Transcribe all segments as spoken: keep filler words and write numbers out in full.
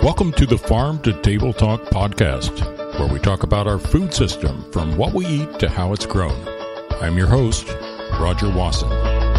Welcome to the Farm to Table Talk podcast, where we talk about our food system from what we eat to how it's grown. I'm your host, Roger Wasson.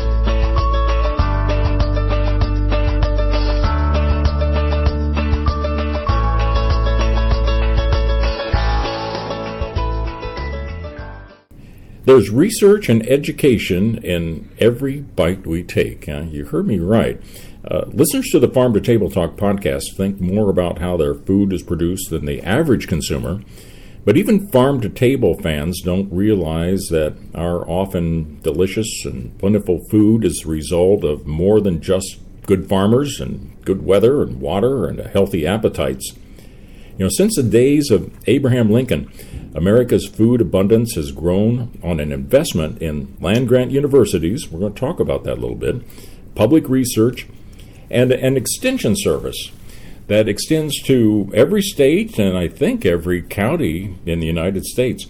There's research and education in every bite we take. Uh, you heard me right. Uh, listeners to the Farm to Table Talk podcast think more about how their food is produced than the average consumer. But even farm to table fans don't realize that our often delicious and plentiful food is the result of more than just good farmers and good weather and water and healthy appetites. You know, since the days of Abraham Lincoln, America's food abundance has grown on an investment in land-grant universities. We're going to talk about that a little bit. Public research, and an extension service that extends to every state and I think every county in the United States.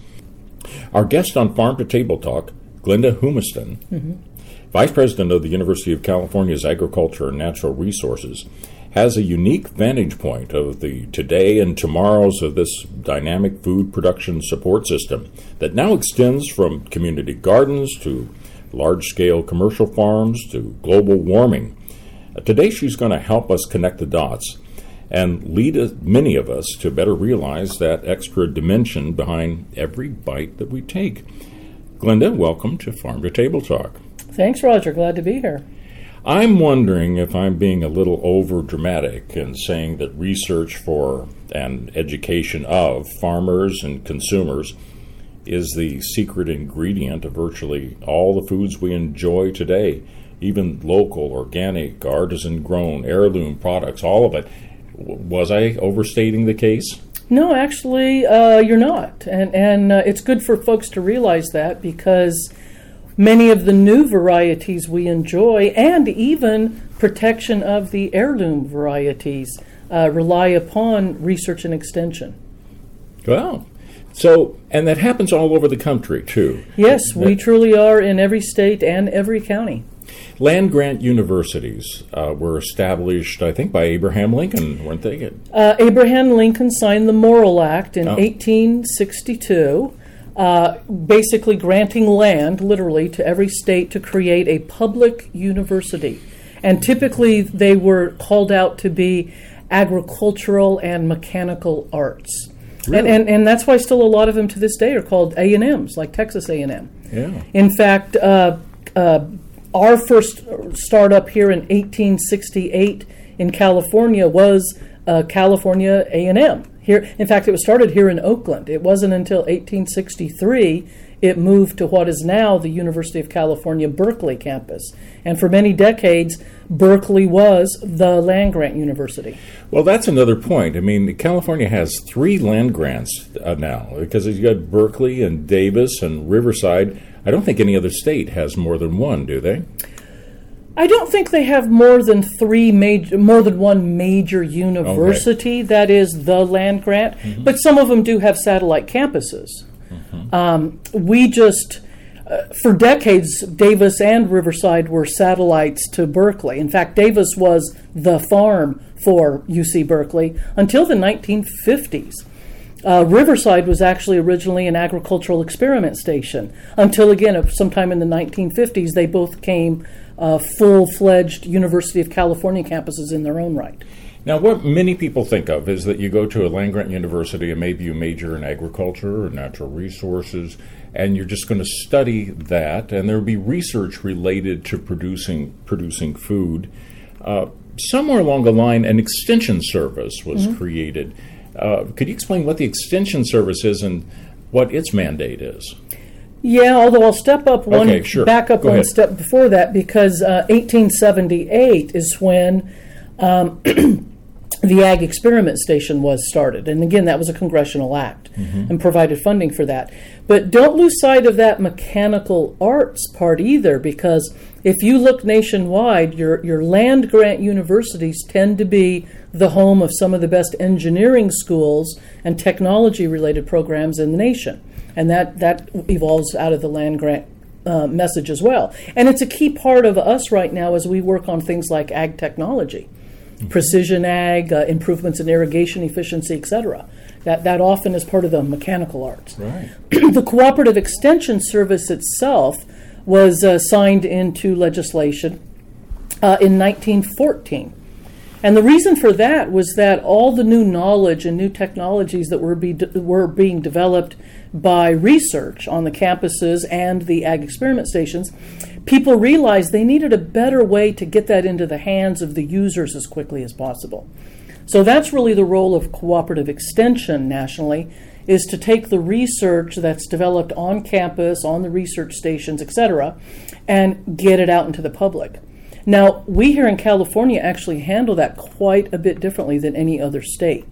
Our guest on Farm to Table Talk, Glenda Humiston, mm-hmm. Vice President of the University of California's Agriculture and Natural Resources, has a unique vantage point of the today and tomorrows of this dynamic food production support system that now extends from community gardens to large-scale commercial farms to global warming. Today she's going to help us connect the dots and lead many of us to better realize that extra dimension behind every bite that we take. Glenda, welcome to Farm to Table Talk. Thanks, Roger. Glad to be here. I'm wondering if I'm being a little over dramatic in saying that research for and education of farmers and consumers is the secret ingredient of virtually all the foods we enjoy today. Even local, organic, artisan-grown, heirloom products, all of it. Was I overstating the case? No, actually, uh, you're not. And, and uh, it's good for folks to realize that because many of the new varieties we enjoy and even protection of the heirloom varieties uh, rely upon research and extension. Well, so, and that happens all over the country, too. Yes, we truly are in every state and every county. Land-grant universities uh, were established, I think, by Abraham Lincoln, weren't they? Uh, Abraham Lincoln signed the Morrill Act in oh. eighteen sixty-two, uh, basically granting land, literally, to every state to create a public university. And typically they were called out to be agricultural and mechanical arts. Really? And, and and that's why still a lot of them to this day are called A and M's, like Texas A and M. Yeah. In fact, uh, uh, our first startup here in eighteen sixty-eight in California was uh, California A and M. Here, in fact, it was started here in Oakland. It wasn't until eighteen sixty-three it moved to what is now the University of California, Berkeley campus. And for many decades, Berkeley was the land-grant university. Well, that's another point. I mean, California has three land grants uh, now because you've got Berkeley and Davis and Riverside. I don't think any other state has more than one, do they? I don't think they have more than three major, more than one major university okay. that is the land grant, mm-hmm. but some of them do have satellite campuses. Mm-hmm. Um, we just, uh, for decades, Davis and Riverside were satellites to Berkeley. In fact, Davis was the farm for U C Berkeley until the nineteen fifties. Uh, Riverside was actually originally an agricultural experiment station until, again, sometime in the nineteen fifties, they both became uh, full-fledged University of California campuses in their own right. Now, what many people think of is that you go to a land-grant university and maybe you major in agriculture or natural resources, and you're just going to study that, and there will be research related to producing producing food. Uh, somewhere along the line, an extension service was mm-hmm. created. Uh, could you explain what the extension service is and what its mandate is? Yeah, although I'll step up one, okay, sure. back up Go one ahead. step before that, because uh, eighteen seventy-eight is when um, the Ag Experiment Station was started. And again, that was a congressional act mm-hmm. and provided funding for that. But don't lose sight of that mechanical arts part either, because if you look nationwide, your, your land-grant universities tend to be the home of some of the best engineering schools and technology-related programs in the nation. And that, that evolves out of the land-grant uh, message as well. And it's a key part of us right now as we work on things like ag technology. mm-hmm. precision ag, uh, improvements in irrigation efficiency, et cetera. That, that often is part of the mechanical arts. Right. The Cooperative Extension Service itself was uh, signed into legislation uh, in nineteen fourteen. And the reason for that was that all the new knowledge and new technologies that were, be de- were being developed by research on the campuses and the ag experiment stations, people realized they needed a better way to get that into the hands of the users as quickly as possible. So that's really the role of cooperative extension nationally, is to take the research that's developed on campus, on the research stations, et cetera, and get it out into the public. Now, we here in California actually handle that quite a bit differently than any other state.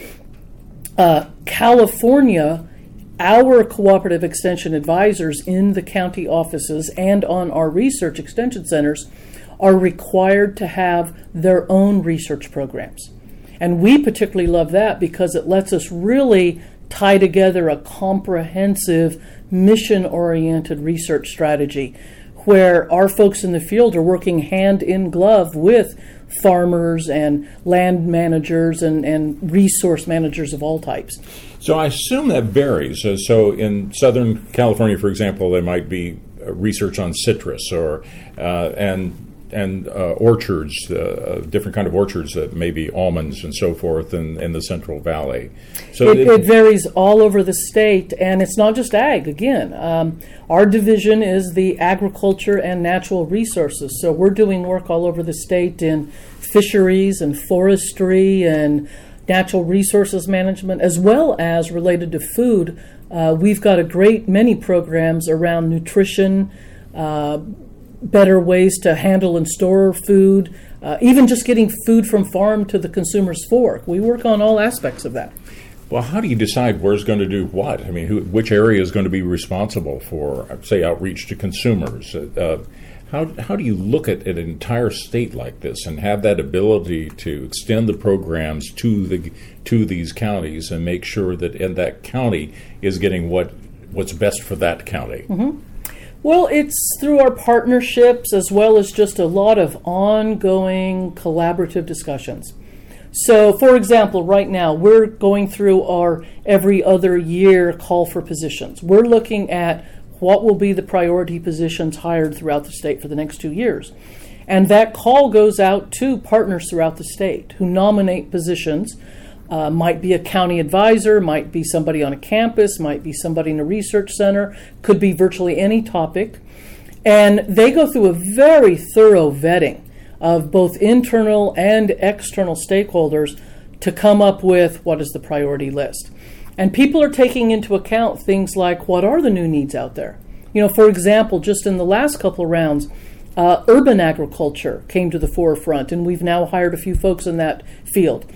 Uh, California, our cooperative extension advisors in the county offices and on our research extension centers are required to have their own research programs. And we particularly love that because it lets us really tie together a comprehensive, mission-oriented research strategy where our folks in the field are working hand in glove with farmers and land managers and, and resource managers of all types. So I assume that varies. So, so in Southern California, for example, there might be research on citrus or uh, and and uh, orchards, uh, different kind of orchards, uh, maybe almonds and so forth in, in the Central Valley. So it, it, it varies all over the state, and it's not just ag, again. Um, our division is the agriculture and natural resources, so we're doing work all over the state in fisheries and forestry and natural resources management, as well as related to food. Uh, we've got a great many programs around nutrition, uh, better ways to handle and store food, uh, even just getting food from farm to the consumer's fork. We work on all aspects of that. Well, how do you decide where's going to do what? I mean, who, which area is going to be responsible for, say, outreach to consumers? Uh, how how do you look at an entire state like this and have that ability to extend the programs to the to these counties and make sure that in that county is getting what what's best for that county? Mm-hmm. Well, it's through our partnerships as well as just a lot of ongoing collaborative discussions. So, for example, right now we're going through our every other year call for positions. We're looking at what will be the priority positions hired throughout the state for the next two years. And that call goes out to partners throughout the state who nominate positions. Uh, might be a county advisor, might be somebody on a campus, might be somebody in a research center, could be virtually any topic. And they go through a very thorough vetting of both internal and external stakeholders to come up with what is the priority list. And people are taking into account things like what are the new needs out there. You know, for example, just in the last couple of rounds, uh, urban agriculture came to the forefront, and we've now hired a few folks in that field.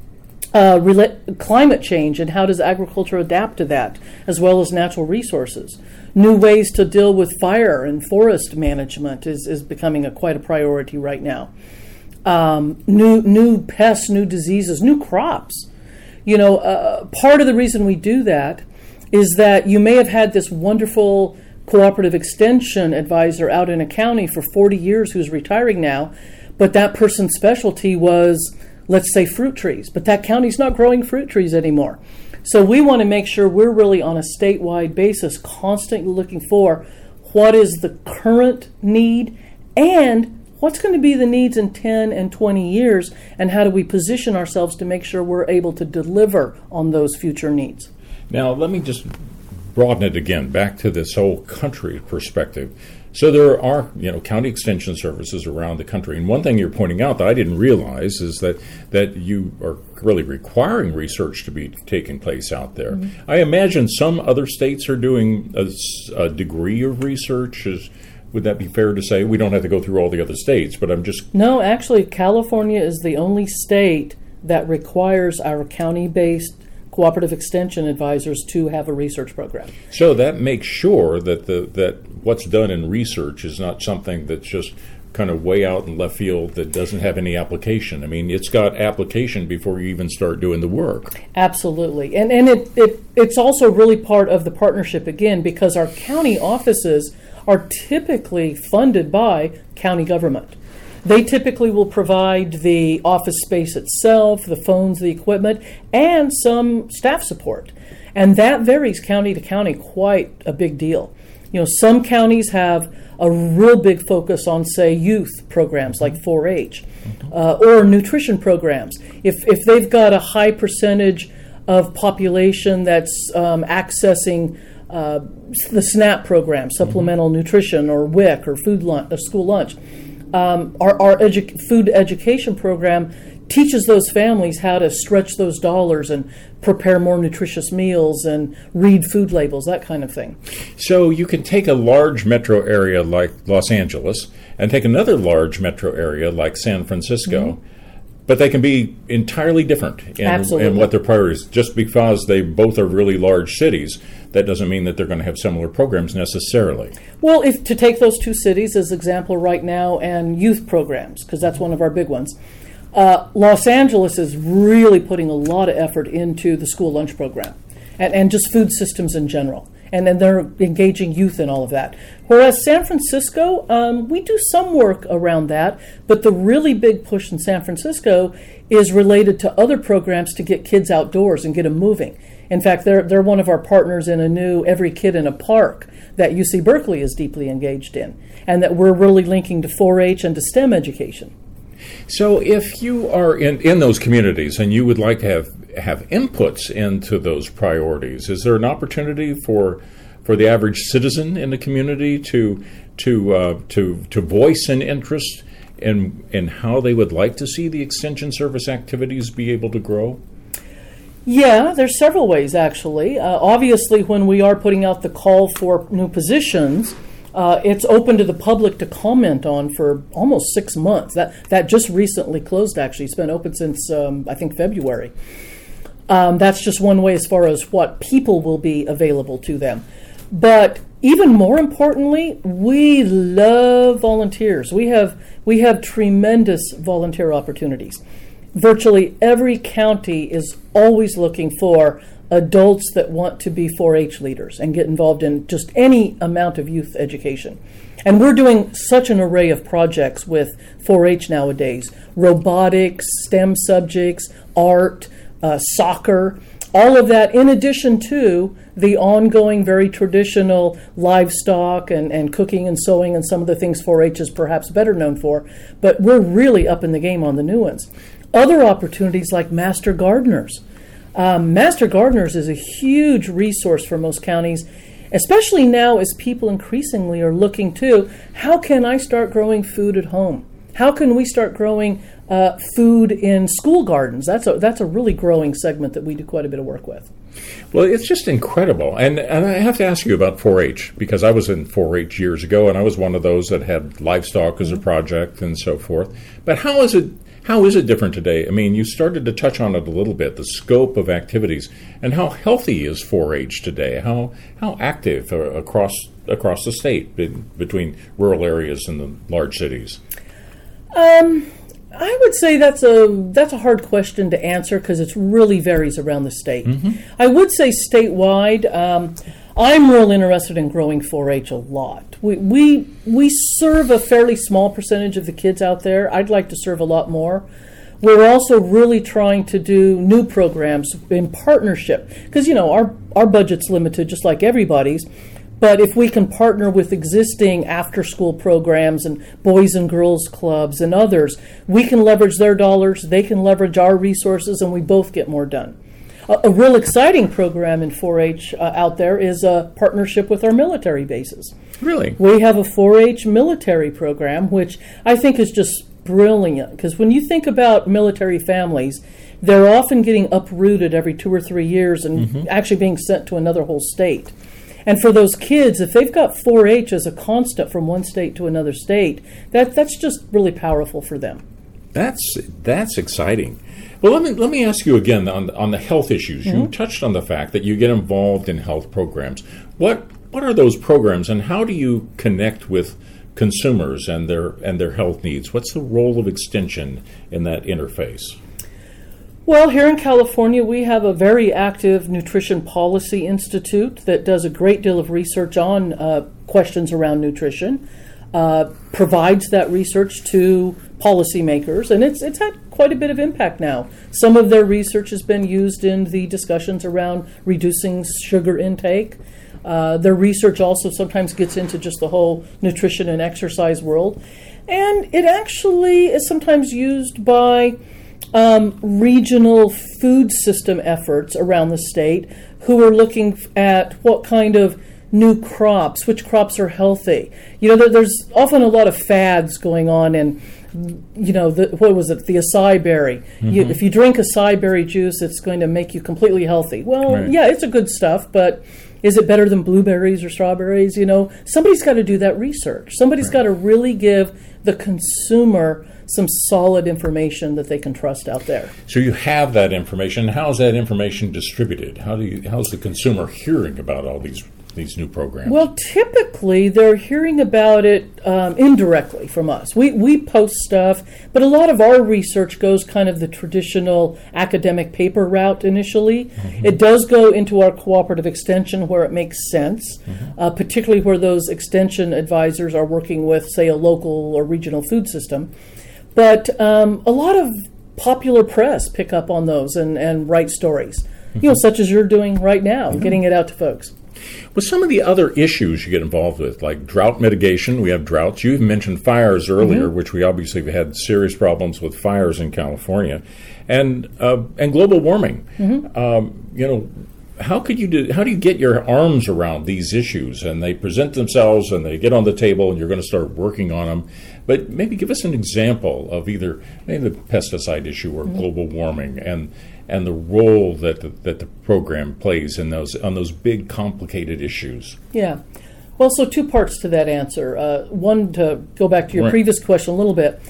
Uh, rela- climate change and how does agriculture adapt to that, as well as natural resources. New ways to deal with fire and forest management is, is becoming a, quite a priority right now. Um, new new pests, new diseases, new crops. You know, uh, part of the reason we do that is that you may have had this wonderful cooperative extension advisor out in a county for forty years who's retiring now, but that person's specialty was, let's say, fruit trees, but that county's not growing fruit trees anymore. So we want to make sure we're really on a statewide basis constantly looking for what is the current need and what's going to be the needs in ten and twenty years, and how do we position ourselves to make sure we're able to deliver on those future needs. Now, let me just broaden it again back to this whole country perspective. So there are, you know, county extension services around the country. And one thing you're pointing out that I didn't realize is that, that you are really requiring research to be taking place out there. Mm-hmm. I imagine some other states are doing a, a degree of research. Is, would that be fair to say? We don't have to go through all the other states, but I'm just... No, actually, California is the only state that requires our county-based cooperative extension advisors to have a research program. So that makes sure that the that what's done in research is not something that's just kind of way out in left field that doesn't have any application. I mean, it's got application before you even start doing the work. Absolutely. And and it, it it's also really part of the partnership, again, because our county offices are typically funded by county government. They typically will provide the office space itself, the phones, the equipment, and some staff support. And that varies county to county quite a big deal. You know, some counties have a real big focus on, say, youth programs like four H uh, or nutrition programs. If, if they've got a high percentage of population that's um, accessing uh, the SNAP program, supplemental mm-hmm. nutrition, or W I C, or food lunch, or school lunch, um, our, our edu- food education program teaches those families how to stretch those dollars and prepare more nutritious meals and read food labels, that kind of thing. So you can take a large metro area like Los Angeles and take another large metro area like San Francisco, mm-hmm. but they can be entirely different in, in what their priorities. Just because they both are really large cities, that doesn't mean that they're going to have similar programs necessarily. Well, if to take those two cities as example right now, and youth programs, because that's one of our big ones, Uh, Los Angeles is really putting a lot of effort into the school lunch program and, and just food systems in general. And then they're engaging youth in all of that. Whereas San Francisco, um, we do some work around that, but the really big push in San Francisco is related to other programs to get kids outdoors and get them moving. In fact, they're, they're one of our partners in a new Every Kid in a Park that U C Berkeley is deeply engaged in, and that we're really linking to four H and to STEM education. So if you are in, in those communities and you would like to have, have inputs into those priorities, is there an opportunity for for the average citizen in the community to to uh, to to voice an interest in in how they would like to see the Extension Service activities be able to grow? Yeah, there's several ways actually. Uh, obviously, when we are putting out the call for new positions, Uh, it's open to the public to comment on for almost six months. That that just recently closed, actually. It's been open since, um, I think, February. Um, that's just one way as far as what people will be available to them. But even more importantly, we love volunteers. We have we have tremendous volunteer opportunities. Virtually every county is always looking for adults that want to be four H leaders and get involved in just any amount of youth education. And we're doing such an array of projects with four H nowadays: robotics, STEM subjects, art, uh, soccer, all of that, in addition to the ongoing, very traditional livestock and, and cooking and sewing and some of the things four H is perhaps better known for. But we're really up in the game on the new ones. Other opportunities like Master Gardeners. Um, Master Gardeners is a huge resource for most counties, especially now as people increasingly are looking to, how can I start growing food at home? How can we start growing uh, food in school gardens? That's a, that's a really growing segment that we do quite a bit of work with. Well, it's just incredible. And, and I have to ask you about four H, because I was in four H years ago, and I was one of those that had livestock as a project and so forth. But how is it How is it different today? I mean, you started to touch on it a little bit, the scope of activities, and how healthy is four H today? How how active uh, across across the state in, between rural areas and the large cities? Um, I would say that's a that's a hard question to answer because it really varies around the state. Mm-hmm. I would say statewide, um, I'm real interested in growing four H a lot. We, we we serve a fairly small percentage of the kids out there. I'd like to serve a lot more. We're also really trying to do new programs in partnership because, you know, our, our budget's limited just like everybody's. But if we can partner with existing after-school programs and boys and girls clubs and others, we can leverage their dollars, they can leverage our resources, and we both get more done. A, a real exciting program in four H uh, out there is a partnership with our military bases. Really? We have a four H military program, which I think is just brilliant, because when you think about military families, they're often getting uprooted every two or three years and mm-hmm. actually being sent to another whole state. And for those kids, if they've got four H as a constant from one state to another state, that that's just really powerful for them. That's that's exciting. Well, let me let me ask you again on on the health issues. Mm-hmm. You touched on the fact that you get involved in health programs. What what are those programs, and how do you connect with consumers and their and their health needs? What's the role of Extension in that interface? Well, here in California, we have a very active Nutrition Policy Institute that does a great deal of research on uh, questions around nutrition, uh, provides that research to policymakers, and it's it's had quite a bit of impact now. Some of their research has been used in the discussions around reducing sugar intake. Uh, their research also sometimes gets into just the whole nutrition and exercise world. And it actually is sometimes used by um, regional food system efforts around the state who are looking at what kind of new crops, which crops are healthy. You know, there, there's often a lot of fads going on, and you know, the, what was it, the acai berry. Mm-hmm. You, if you drink acai berry juice, it's going to make you completely healthy. Well, right. yeah, it's a good stuff, but is it better than blueberries or strawberries? You know, somebody's got to do that research. Somebody's right. got to really give the consumer some solid information that they can trust out there. So you have that information. How's that information distributed? How do you? How's the consumer hearing about all these these new programs? Well, typically they're hearing about it um, indirectly from us. We we post stuff, but a lot of our research goes kind of the traditional academic paper route initially. Mm-hmm. It does go into our cooperative extension where it makes sense, mm-hmm. uh, particularly where those extension advisors are working with, say, a local or regional food system. But um, a lot of popular press pick up on those and, and write stories, mm-hmm. you know, such as you're doing right now, mm-hmm. getting it out to folks. With some of the other issues you get involved with, like drought mitigation, we have droughts. You even mentioned fires earlier, mm-hmm. which we obviously have had serious problems with fires in California, and uh, and global warming. Mm-hmm. Um, you know, how could you do? How do you get your arms around these issues? And they present themselves, and they get on the table, and you're going to start working on them. But maybe give us an example of either maybe the pesticide issue or mm-hmm. global warming, and and the role that the, that the program plays in those on those big, complicated issues. Yeah. Well, so two parts to that answer. Uh, one, to go back to your right. previous question a little bit.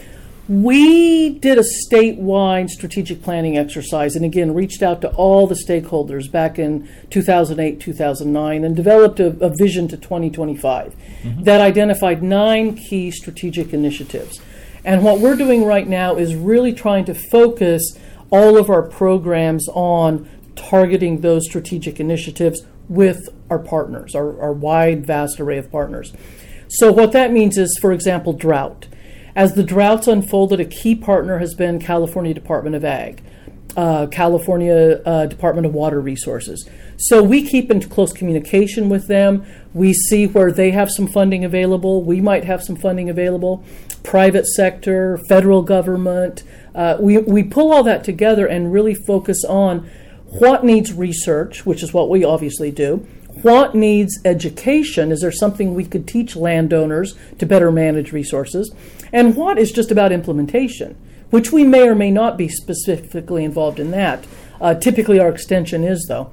We did a statewide strategic planning exercise, and again, reached out to all the stakeholders back in two thousand eight, two thousand nine, and developed a, a vision to twenty twenty-five mm-hmm. that identified nine key strategic initiatives. And what we're doing right now is really trying to focus all of our programs on targeting those strategic initiatives with our partners, our, our wide, vast array of partners. So what that means is, for example, drought. As the droughts unfolded, a key partner has been California Department of Ag, uh, California uh, Department of Water Resources. So we keep in close communication with them. We see where they have some funding available. We might have some funding available. Private sector, federal government. Uh, we, we pull all that together and really focus on what needs research, which is what we obviously do. What needs education? Is there something we could teach landowners to better manage resources? And what is just about implementation, which we may or may not be specifically involved in that. Uh, typically our extension is, though.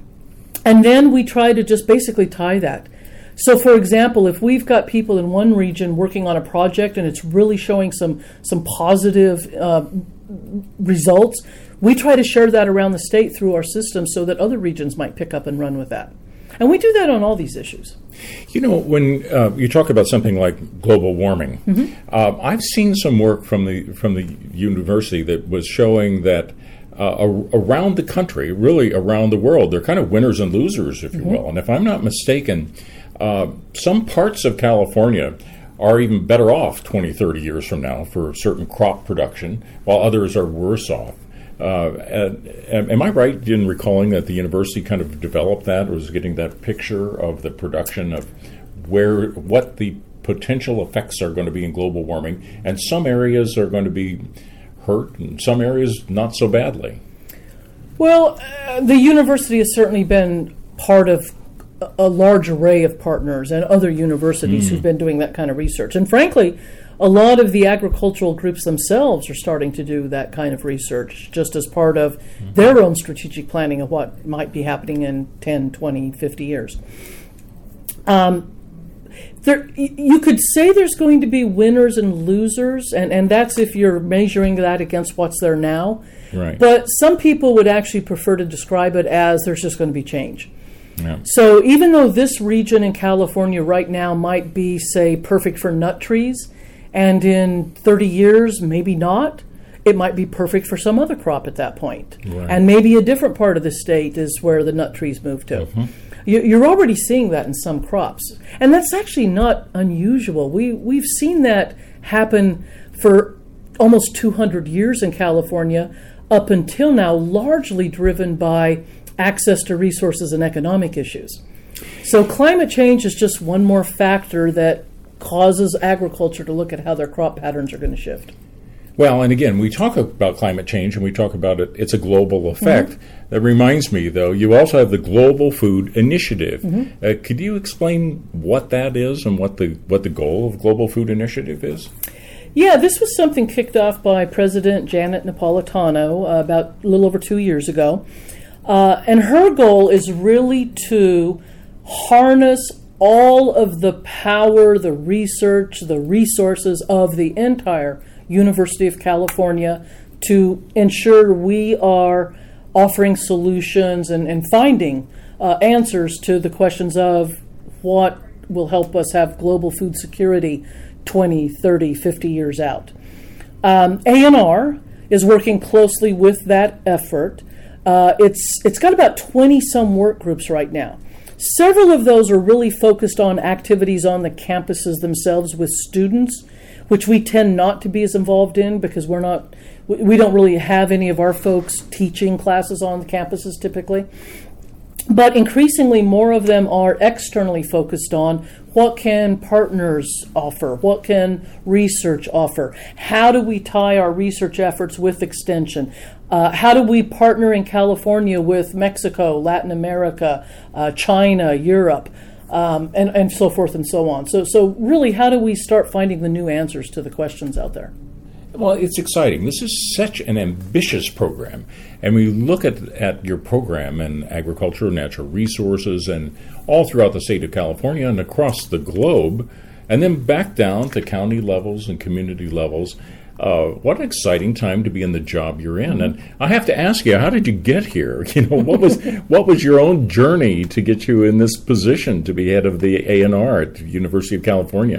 And then we try to just basically tie that. So, for example, if we've got people in one region working on a project and it's really showing some, some positive uh, results, we try to share that around the state through our system so that other regions might pick up and run with that. And we do that on all these issues. You know, when uh, you talk about something like global warming, mm-hmm. uh, I've seen some work from the from the university that was showing that uh, around the country, really around the world, they're kind of winners and losers, if you mm-hmm. will. And if I'm not mistaken, uh, some parts of California are even better off twenty, thirty years from now for certain crop production, while others are worse off. Uh, and, am I right in recalling that the university kind of developed that, or was getting that picture of the production of where what the potential effects are going to be in global warming, and some areas are going to be hurt and some areas not so badly? Well, uh, the university has certainly been part of a large array of partners and other universities mm. who've been doing that kind of research. And frankly, a lot of the agricultural groups themselves are starting to do that kind of research just as part of mm-hmm. their own strategic planning of what might be happening in ten, twenty, fifty years. Um, there, you could say there's going to be winners and losers, and, and that's if you're measuring that against what's there now. Right. But some people would actually prefer to describe it as there's just going to be change. Yeah. So even though this region in California right now might be, say, perfect for nut trees, and in thirty years, maybe not, it might be perfect for some other crop at that point. Right. And maybe a different part of the state is where the nut trees move to. Mm-hmm. You, you're already seeing that in some crops. And that's actually not unusual. We, we've seen that happen for almost two hundred years in California, up until now, largely driven by access to resources and economic issues. So climate change is just one more factor that causes agriculture to look at how their crop patterns are going to shift. Well, and again, we talk about climate change and we talk about it, it's a global effect. Mm-hmm. That reminds me, though, you also have the Global Food Initiative. Mm-hmm. Uh, could you explain what that is and what the what the goal of Global Food Initiative is? Yeah, this was something kicked off by President Janet Napolitano uh, about a little over two years ago. Uh, and her goal is really to harness all of the power, the research, the resources of the entire University of California to ensure we are offering solutions and, and finding uh, answers to the questions of what will help us have global food security twenty, thirty, fifty years out. Um, A N R is working closely with that effort. Uh, it's it's got about twenty some work groups right now. Several of those are really focused on activities on the campuses themselves with students, which we tend not to be as involved in because we're not, we don't really have any of our folks teaching classes on the campuses typically. But increasingly more of them are externally focused on what can partners offer, what can research offer, how do we tie our research efforts with extension, uh, how do we partner in California with Mexico, Latin America, uh, China, Europe, um, and, and so forth and so on. So, so really, how do we start finding the new answers to the questions out there? Well, it's exciting. This is such an ambitious program. And we look at, at your program in agriculture, natural resources, and all throughout the state of California and across the globe, and then back down to county levels and community levels. Uh, what an exciting time to be in the job you're in. And I have to ask you, how did you get here? You know, what was what was your own journey to get you in this position to be head of the A N R at the University of California?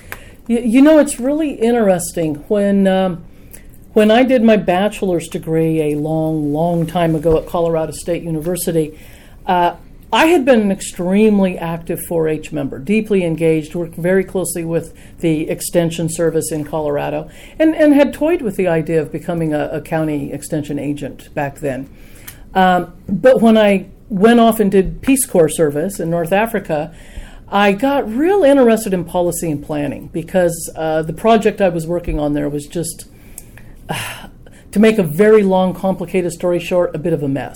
You know, it's really interesting. When um, when I did my bachelor's degree a long, long time ago at Colorado State University, uh, I had been an extremely active four H member, deeply engaged, worked very closely with the Extension Service in Colorado, and, and had toyed with the idea of becoming a, a county extension agent back then. Um, but when I went off and did Peace Corps service in North Africa, I got real interested in policy and planning because uh, the project I was working on there was just, uh, to make a very long, complicated story short, a bit of a mess.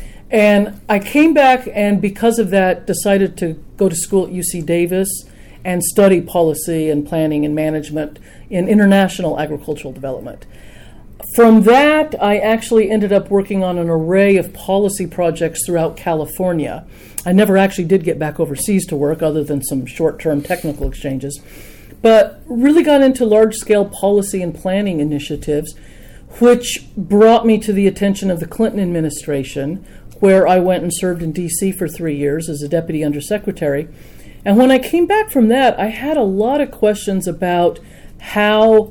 And I came back and because of that decided to go to school at U C Davis and study policy and planning and management in international agricultural development. From that, I actually ended up working on an array of policy projects throughout California. I never actually did get back overseas to work other than some short-term technical exchanges, but really got into large-scale policy and planning initiatives, which brought me to the attention of the Clinton administration, where I went and served in D C for three years as a deputy undersecretary. And when I came back from that, I had a lot of questions about how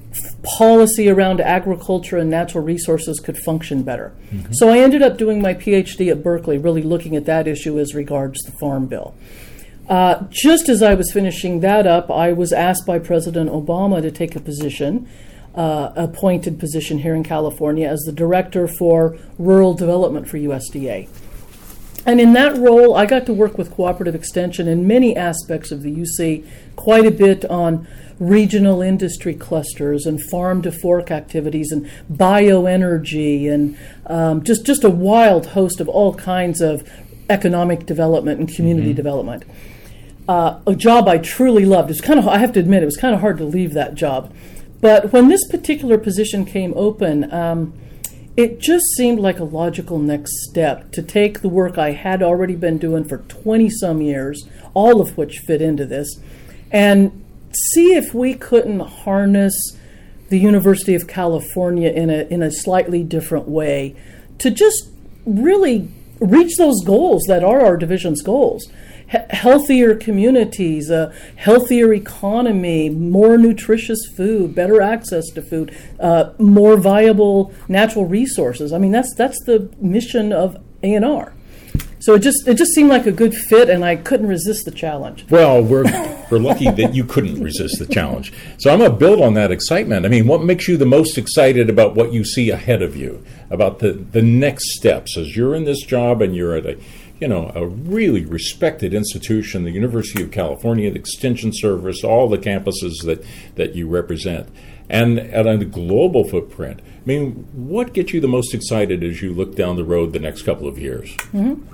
policy around agriculture and natural resources could function better. Mm-hmm. So I ended up doing my PhD at Berkeley, really looking at that issue as regards the Farm Bill. Uh, just as I was finishing that up, I was asked by President Obama to take a position, uh, appointed position here in California as the Director for Rural Development for U S D A. And in that role, I got to work with Cooperative Extension in many aspects of the U C, quite a bit on regional industry clusters and farm-to-fork activities and bioenergy and um, just, just a wild host of all kinds of economic development and community mm-hmm. development. Uh, a job I truly loved. It's kind of, I have to admit, it was kind of hard to leave that job. But when this particular position came open, um, it just seemed like a logical next step to take the work I had already been doing for twenty-some years, all of which fit into this, and see if we couldn't harness the University of California in a in a slightly different way to just really reach those goals that are our division's goals. H- healthier communities, a healthier economy, more nutritious food, better access to food, uh, more viable natural resources. I mean, that's that's the mission of A N R. So it just it just seemed like a good fit, and I couldn't resist the challenge. Well, we're we're lucky that you couldn't resist the challenge. So I'm going to build on that excitement. I mean, what makes you the most excited about what you see ahead of you, about the, the next steps as you're in this job and you're at a, you know, a really respected institution, the University of California, the Extension Service, all the campuses that, that you represent, and at a global footprint. I mean, what gets you the most excited as you look down the road the next couple of years? Mm-hmm.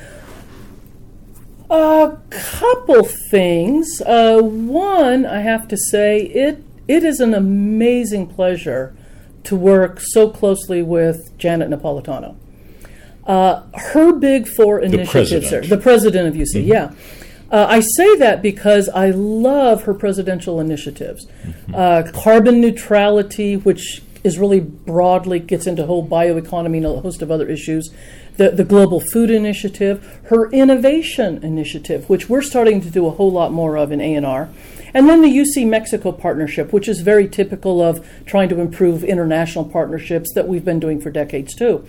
A couple things. Uh, one, I have to say, it it is an amazing pleasure to work so closely with Janet Napolitano. Uh, her big four initiatives, the, the president of U C, mm-hmm. yeah. Uh, I say that because I love her presidential initiatives. Mm-hmm. Uh, carbon neutrality, which is really broadly gets into whole bioeconomy and a host of other issues. The, the Global Food Initiative, her Innovation Initiative, which we're starting to do a whole lot more of in A and R, and then the U C-Mexico partnership, which is very typical of trying to improve international partnerships that we've been doing for decades too.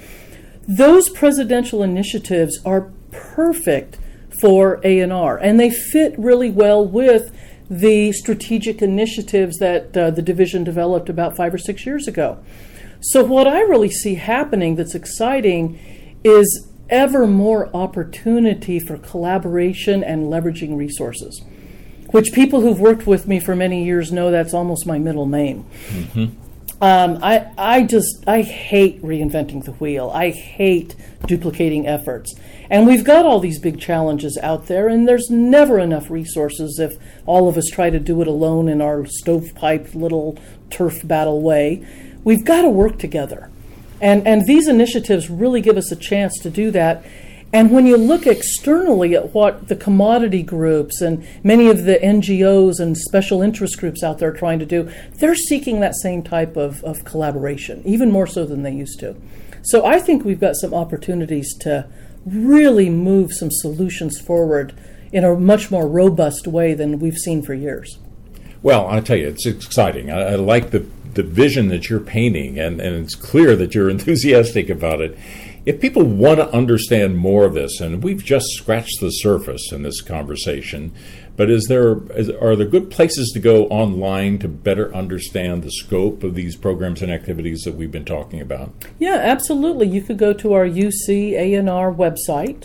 Those presidential initiatives are perfect for A and R, and they fit really well with the strategic initiatives that uh, the division developed about five or six years ago. So what I really see happening that's exciting is ever more opportunity for collaboration and leveraging resources, which people who've worked with me for many years know that's almost my middle name. Mm-hmm. Um, I, I just, I hate reinventing the wheel. I hate duplicating efforts. And we've got all these big challenges out there, and there's never enough resources if all of us try to do it alone in our stovepipe little turf battle way. We've got to work together. And and these initiatives really give us a chance to do that. And when you look externally at what the commodity groups and many of the N G Os and special interest groups out there are trying to do, they're seeking that same type of, of collaboration, even more so than they used to. So I think we've got some opportunities to really move some solutions forward in a much more robust way than we've seen for years. Well, I'll tell you, it's exciting. I, I like the the vision that you're painting, and, and it's clear that you're enthusiastic about it. If people want to understand more of this, and we've just scratched the surface in this conversation, but is there is, are there good places to go online to better understand the scope of these programs and activities that we've been talking about? Yeah, absolutely. You could go to our U C A and R website.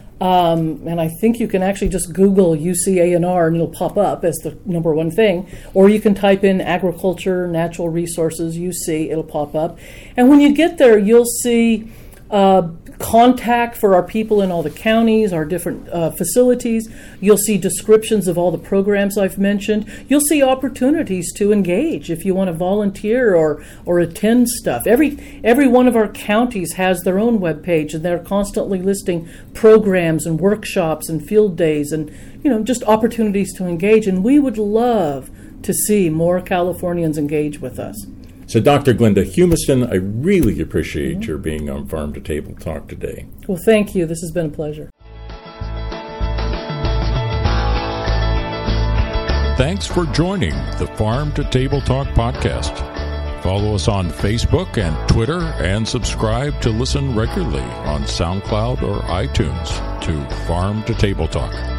Um, and I think you can actually just Google U C A and R and it'll pop up as the number one thing. Or you can type in agriculture, natural resources, U C, it'll pop up. And when you get there, you'll see uh, contact for our people in all the counties, our different uh, facilities. You'll see descriptions of all the programs I've mentioned. You'll see opportunities to engage if you want to volunteer or or attend stuff. Every every one of our counties has their own webpage, and they're constantly listing programs and workshops and field days and, you know, just opportunities to engage. And we would love to see more Californians engage with us. So, Doctor Glenda Humiston, I really appreciate mm-hmm. your being on Farm to Table Talk today. Well, thank you. This has been a pleasure. Thanks for joining the Farm to Table Talk podcast. Follow us on Facebook and Twitter, and subscribe to listen regularly on SoundCloud or iTunes to Farm to Table Talk.